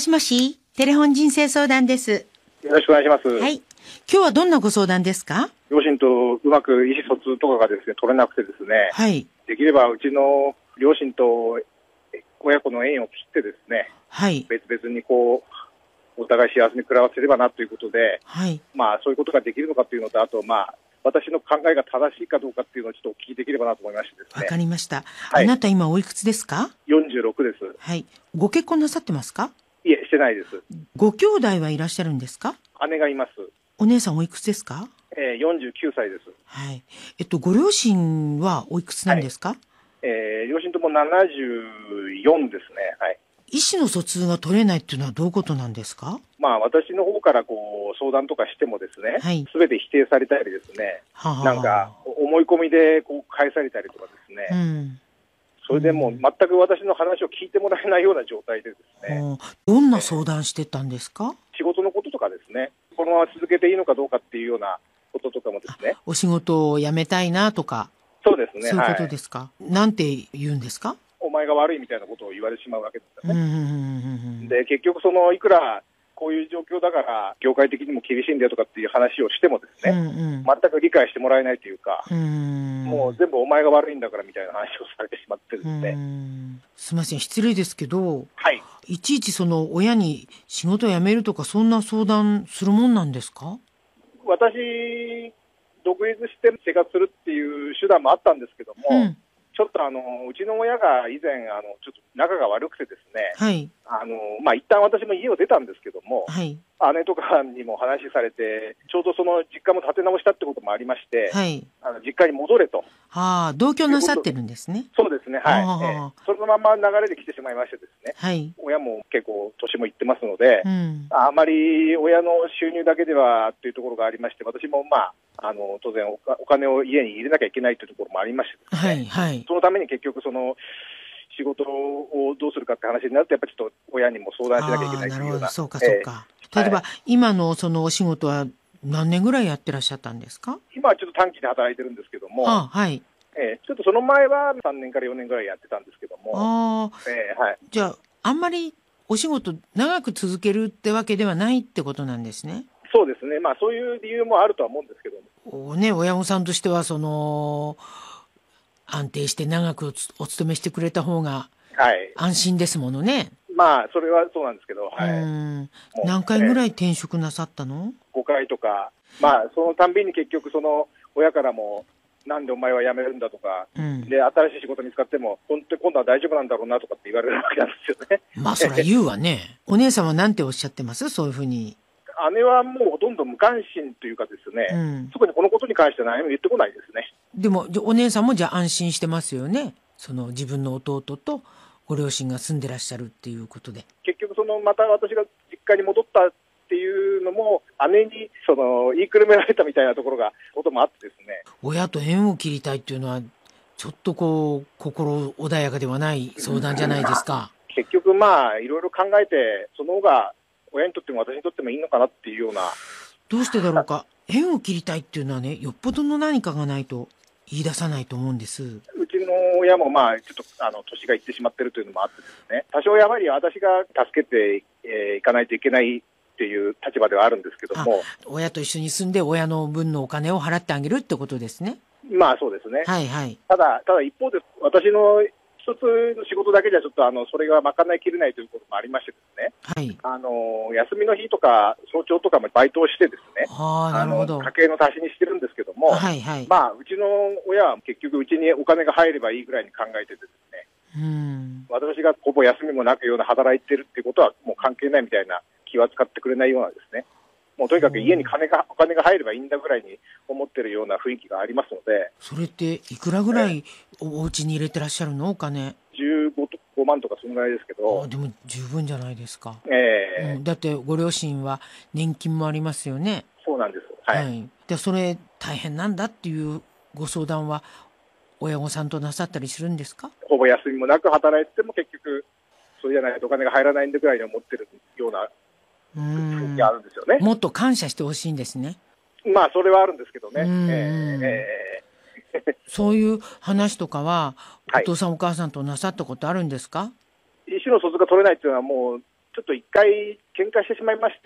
しもし、テレフォン人生相談です。 よろしくお願いします。 はい。今日はどんなご相談ですか？ 両親とうまく意思疎通とかがですね、取れなくてですね、 はい。 できればうちの両親と親子の縁を切ってですね、 はい。 別々にお互い幸せに暮らせればなということで、 はい。 そういうことができるのかというのと、あと私の考えが正しいかどうかっていうのをちょっとお聞きできればなと思いましてですね。 わかりました。 はい。 あなた今おいくつですか 46です。 はい。ご結婚なさってますか？ いえ、してないです。 ご兄弟はいらっしゃるんですか？ 姉がいます。 お姉さんおいくつですか 49歳です。 はい。ご両親はおいくつなんですか？はい。 両親とも74ですね。はい。 意思の疎通が取れないっていうのはどういうことなんですか？ 私の方から相談とかしてもですね、 はい。 すべて否定されたりですね、 ははなんか思い込みで返されたりとかですね、 うん。 それでもう全く私の話を聞いてもらえないような状態でですね、 どんな相談してたんですか？ 仕事のこととかですね、このまま続けていいのかどうかっていうようなこととかもですね。 お仕事を辞めたいなとか。 そうですね。 そういうことですか？なんて言うんですか？ お前が悪いみたいなことを言われてしまうわけですよね。 で、 結局いくらこういう状況だから業界的にも厳しいんだよとかっていう話をしてもですね、全く理解してもらえないというか、もう全部お前が悪いんだからみたいな話をされてしまってですね。 すみません、失礼ですけど、 はい。 いちいち親に仕事を辞めるとかそんな相談するもんなんですか？ 私、独立して生活するっていう手段もあったんですけども、ちょっとうちの親が以前ちょっと仲が悪くてですね、 はい。 一旦私も家を出たんですけども、 はい。 姉とかにも話されて、ちょうど実家も建て直したってこともありまして、 はい。 実家に戻れと。 同居なさってるんですね。 そうですね、はい。そのまま流れで来てしまいましてですね、はい。親も結構年もいってますので、あまり親の収入だけではというところがありまして、私も当然お金を家に入れなきゃいけないというところもありましてですね、はいはい、そのために結局仕事をどうするかって話になると、やっぱりちょっと親にも相談しなきゃいけないというような。 そうかそうか。例えば、今のお仕事は何年ぐらいやってらっしゃったんですか？ 今はちょっと短期で働いてるんですけども、 はい。 ちょっとその前は3年から4年ぐらいやってたんですけども。はい。 じゃあ、あんまりお仕事長く続けるってわけではないってことなんですね。 そうですね。そういう理由もあるとは思うんですけども。親御さんとしては、安定して長くお勤めしてくれた方が安心ですものね。 それはそうなんですけど、はい。 何回ぐらい転職なさったの ？5回とか、そのたんびに結局親からも、なんでお前は辞めるんだとか、で、新しい仕事見つかっても、本当に今度は大丈夫なんだろうなとかって言われるわけなんですよね。 そりゃ言うわね。お姉さんはなんておっしゃってます？そういうふうに。 姉はもうほとんど無関心というかですね、特にこのことに関しては何も言ってこないですね。 でも、お姉さんもじゃあ安心してますよね。自分の弟とご両親が住んでらっしゃるっていうことで。 結局また私が実家に戻ったっていうのも、姉に言いくるめられたみたいなこともあってですね。 親と縁を切りたいっていうのは、ちょっと心穏やかではない相談じゃないですか。 結局いろいろ考えて、その方が親にとっても私にとってもいいのかなっていうような。 どうしてだろうか。縁を切りたいっていうのはね、よっぽどの何かがないと言い出さないと思うんです。 うちの親もちょっと年がいってしまってるというのもあってですね、多少やはり私が助けていかないといけないっていう立場ではあるんですけども。 親と一緒に住んで親の分のお金を払ってあげるってことですね。 そうですね。 はいはい。 ただ一方で私の一つの仕事だけじゃちょっとそれが賄いきれないということもありましてですね。 はい。 休みの日とか早朝とかもバイトをしてですね。 なるほど。 家計の足しにしてるんですけども。 はいはい。 うちの親は結局うちにお金が入ればいいぐらいに考えててですね。私がほぼ休みもなくような働いてるってことはもう関係ないみたいな気は使ってくれないようなですね。もうとにかく家にお金が入ればいいんだぐらいに思ってるような雰囲気がありますので。 それっていくらぐらいお家に入れてらっしゃるの？お金。 15万とかそのぐらいですけど。 でも十分じゃないですか。だってご両親は年金もありますよね。 そうなんです。はい。 で、それ大変なんだっていうご相談は親御さんとなさったりするんですか？ ほぼ休みもなく働いてても結局それじゃないとお金が入らないんでぐらいに思ってるような雰囲気があるんですよね。 もっと感謝してほしいんですね。 それはあるんですけどね。 そういう話とかはお父さんお母さんとなさったことあるんですか？ 意思の疎通が取れないっていうのはもうちょっと一回喧嘩してしまいまして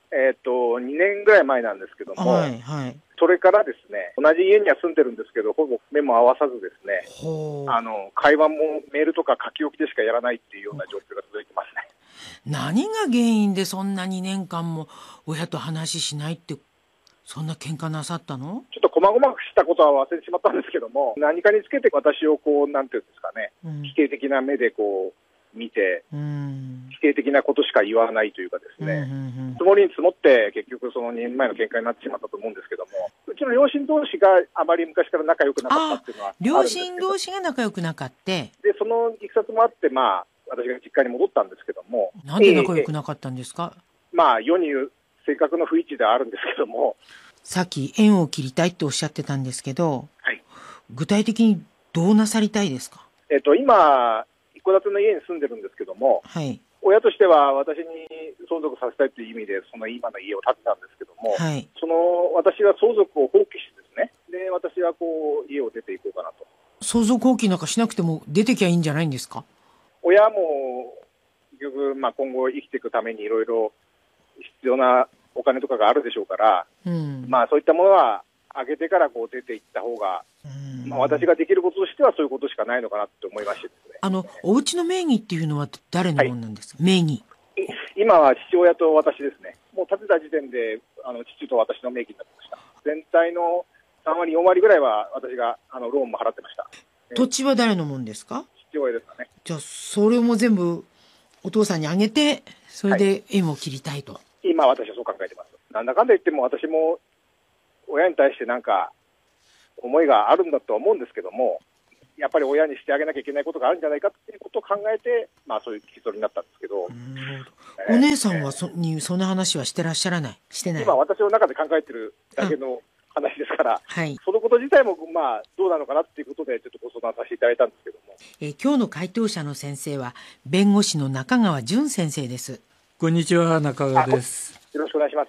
、2年ぐらい前なんですけども、 はいはい、 それからですね、同じ家には住んでるんですけど、ほぼ目も合わさずですね、会話もメールとか書き置きでしかやらないっていうような状況が続いてますね。 何が原因でそんな2年間も親と話しないって、そんな喧嘩なさったの？ ちょっと細々したことは忘れてしまったんですけども、何かにつけて私をこう、なんていうんですかね、否定的な目でこう見て、否定的なことしか言わないというかですね、積もりに積もって結局その2年前の喧嘩になってしまったと思うんですけども、うちの両親同士があまり昔から仲良くなかったっていうのはあるんですけど、 両親同士が仲良くなかった。で、 そのいきさつもあって、まあ、私が実家に戻ったんですけども。 なんで仲良くなかったんですか？ まあ、世に言う性格の不一致ではあるんですけども。 さっき縁を切りたいっておっしゃってたんですけど、 はい、 具体的にどうなさりたいですか？ 今、一戸建ての家に住んでるんですけども、 はい、 親としては私に相続させたいという意味で、その今の家を建てたんですけども、 はい、 私は相続を放棄してですね、で、私はこう、家を出ていこうかなと。 相続放棄なんかしなくても出てきゃいいんじゃないんですか？ 親も、結局、まあ、今後生きていくためにいろいろ必要なお金とかがあるでしょうから、まあ、そういったものはあげてからこう出ていった方が、まあ、私ができることとしてはそういうことしかないのかなと思いましてですね。 お家の名義っていうのは誰のものなんですか？名義。 今は父親と私ですね。もう建てた時点で父と私の名義になってました。全体の3割4割ぐらいは私がローンも払ってました。 土地は誰のものですか？ 父親ですかね。 じゃあそれも全部お父さんにあげて、それで縁を切りたいと。はい、 今私はそう考えてます。なんだかんだ言っても私も親に対してなんか思いがあるんだとは思うんですけども、やっぱり親にしてあげなきゃいけないことがあるんじゃないかっていうことを考えて、まあそういう結論になったんですけど。 お姉さんはそんな話はしてらっしゃらない？してない？ 今私の中で考えてるだけの話ですから、 はい、 そのこと自体もまあどうなのかなっていうことでちょっとご相談させていただいたんですけども。 今日の回答者の先生は弁護士の中川淳先生です。 こんにちは、中川です。 よろしくお願いします。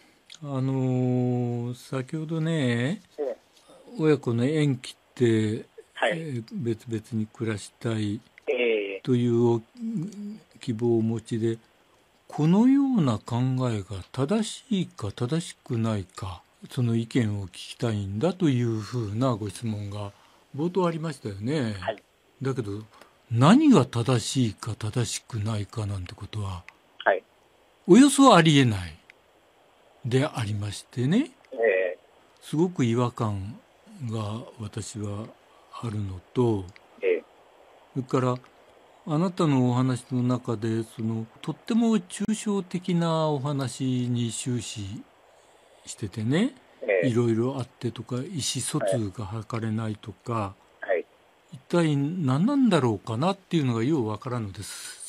先ほどね、親子の縁切って、別々に暮らしたいという希望をお持ちで、このような考えが正しいか正しくないか、その意見を聞きたいんだというふうなご質問が冒頭ありましたよね。はい、だけど何が正しいか正しくないかなんてことは、はい、およそありえないでありましてね、すごく違和感が私はあるのと、それからあなたのお話の中でとっても抽象的なお話に終始しててね、いろいろあってとか意思疎通が図れないとか、一体何なんだろうかなっていうのがようわからんのです、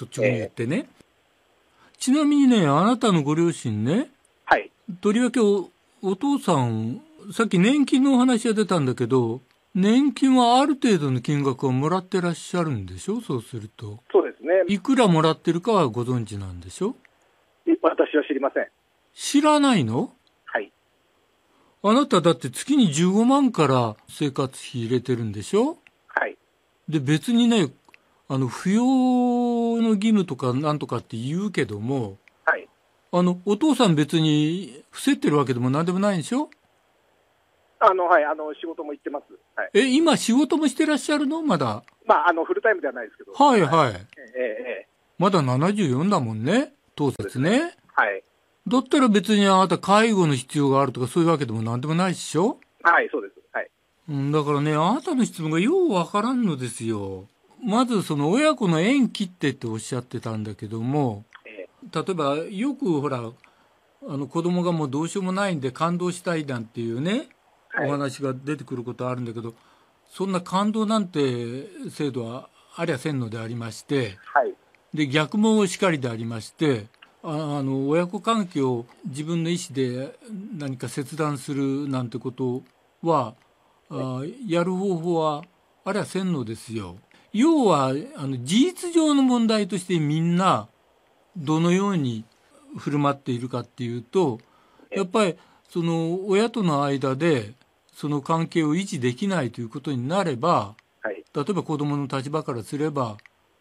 率直に言ってね。ちなみにね、あなたのご両親ね、とりわけ お父さん、さっき年金のお話が出たんだけど、年金はある程度の金額をもらってらっしゃるんでしょ？そうすると。 そうですね。 いくらもらってるかはご存知なんでしょ？ 私は知りません。 知らないの？ はい。 あなただって月に15万から生活費入れてるんでしょ？ はい。 で、別にね、扶養の義務とかなんとかって言うけども、 はい。 お父さん別に伏せてるわけでもなんでもないんでしょ？ はい、仕事も行ってます。はい、 今仕事もしてらっしゃるの？まだ。 まあ、フルタイムではないですけど。 はいはい。まだ74だもんね、当節ね。 はい。 だったら別にあなた介護の必要があるとかそういうわけでもなんでもないでしょ？ はい、そうです。はい。 だからね、あなたの質問がようわからんのですよ。まず親子の縁切ってっておっしゃってたんだけども、例えばよくほら、子供がもうどうしようもないんで感動したいなんていうね、お話が出てくることあるんだけど、そんな感動なんて制度はありゃせんのでありまして、で逆もしかりでありまして、親子関係を自分の意思で何か切断するなんてことは、やる方法はありゃせんのですよ。要は事実上の問題としてみんなどのように振る舞っているかっていうと、やっぱり親との間でその関係を維持できないということになれば、例えば子供の立場からすれば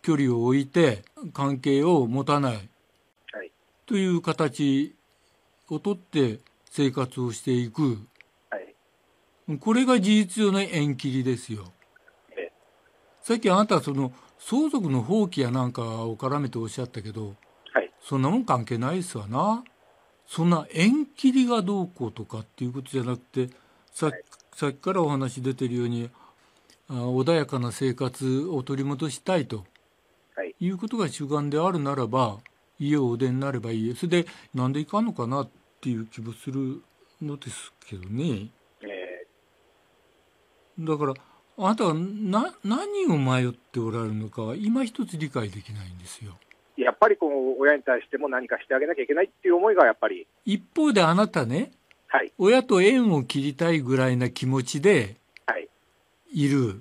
距離を置いて関係を持たない、 はい、 という形をとって生活をしていく、 はい、 これが事実上の縁切りですよ。さっきあなたその相続の放棄やなんかを絡めておっしゃったけど、 はい、 そんなもん関係ないですわな。そんな縁切りがどうこうとかっていうことじゃなくて、さっきからお話出てるように穏やかな生活を取り戻したいと、いうことが主眼であるならば家をお出になればいい。それでなんでいかんのかなっていう気もするのですけどね。だからあなたは何を迷っておられるのかは今一つ理解できないんですよ。 やっぱりこう親に対しても何かしてあげなきゃいけないっていう思いがやっぱり。 一方であなたね、 はい、 親と縁を切りたいぐらいな気持ちでいる、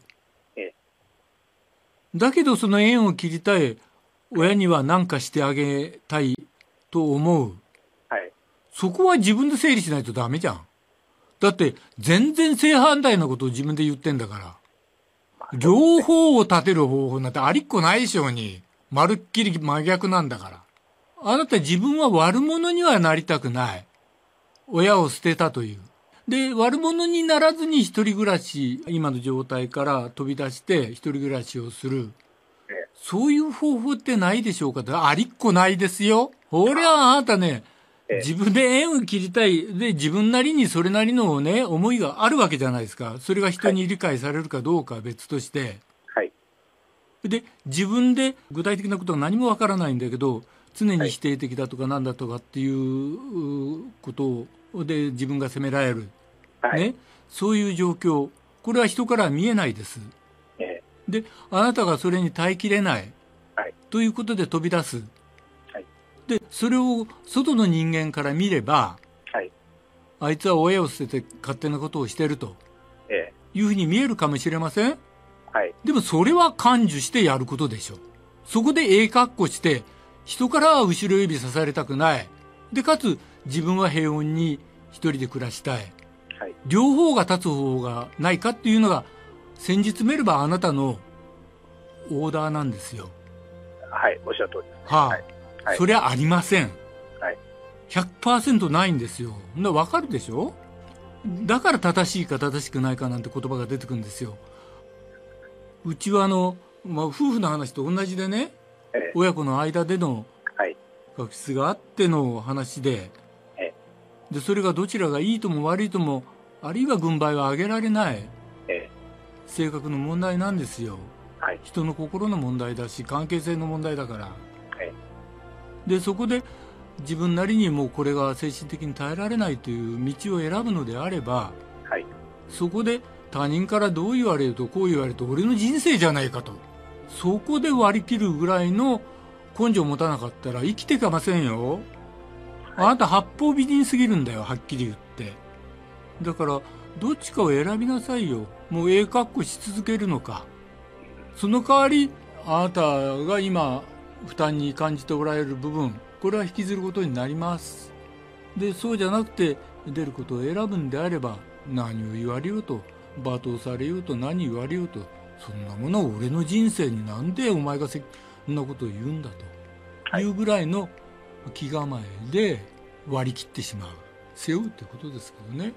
だけどその縁を切りたい親には何かしてあげたいと思う、 はい、 そこは自分で整理しないとダメじゃん。だって全然正反対なことを自分で言ってんだから、両方を立てる方法なんてありっこないでしょうに。まるっきり真逆なんだから。あなた自分は悪者にはなりたくない。親を捨てたという。で、悪者にならずに一人暮らし、今の状態から飛び出して一人暮らしをする。そういう方法ってないでしょうかって。ありっこないですよ。これはあなたね、自分で縁を切りたい。で、自分なりにそれなりのね、思いがあるわけじゃないですか。それが人に理解されるかどうかは別として。で、自分で具体的なことは何もわからないんだけど、常に否定的だとか何だとかっていうことで自分が責められる、ね、そういう状況、これは人からは見えないです。で、あなたがそれに耐えきれない、ということで飛び出す。で、それを外の人間から見れば、あいつは親を捨てて勝手なことをしてると、いうふうに見えるかもしれません。でもそれは感受してやることでしょ。そこで格好して人からは後ろ指さされたくない。でかつ自分は平穏に一人で暮らしたい、両方が立つ方がないかっていうのが先日見ればあなたのオーダーなんですよ。 おっしゃる通りです。 それはありません。100% ないんですよ。わかるでしょ。だから正しいか正しくないかなんて言葉が出てくるんですよ。うちは夫婦の話と同じでね、親子の間での確執があっての話で、でそれがどちらがいいとも悪いとも、あるいは軍配は上げられない、性格の問題なんですよ。人の心の問題だし、関係性の問題だから。でそこで自分なりにもうこれが精神的に耐えられないという道を選ぶのであれば、そこで他人からどう言われるとこう言われると俺の人生じゃないかと、そこで割り切るぐらいの根性を持たなかったら生きていけませんよ。あなた八方美人すぎるんだよ、はっきり言って。だからどっちかを選びなさいよ。もう格好し続けるのか、その代わりあなたが今負担に感じておられる部分、これは引きずることになります。でそうじゃなくて出ることを選ぶんであれば、何を言われようと罵倒されようと何言われようと、そんなものを俺の人生になんでお前がそんなことを言うんだというぐらいの気構えで割り切ってしまう、背負うってことですけどね。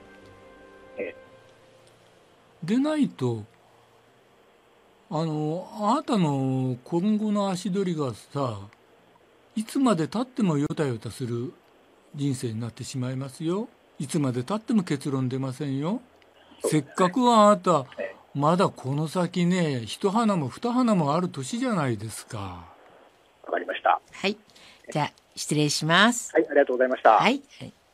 でないとあなたの今後の足取りがさ、いつまでたってもヨタヨタする人生になってしまいますよ。いつまでたっても結論出ませんよ。せっかくはあなたまだこの先ね、一花も二花もある年じゃないですか。 わかりました。 はい、じゃあ失礼します。 はい、ありがとうございました。 はい。